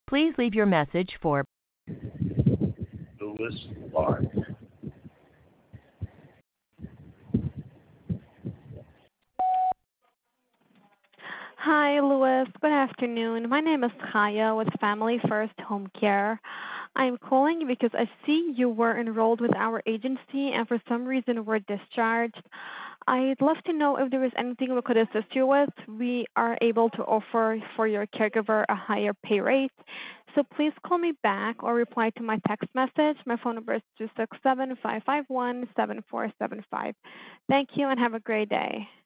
Please leave your message for Louis Clark. Hi, Louis. Good afternoon. My name is Kaya with Family First Home Care. I'm calling because I see you were enrolled with our agency and for some reason were discharged. I'd love to know if there is anything we could assist you with. We are able to offer for your caregiver a higher pay rate. So please call me back or reply to my text message. My phone number is 267-551-7475. Thank you and have a great day.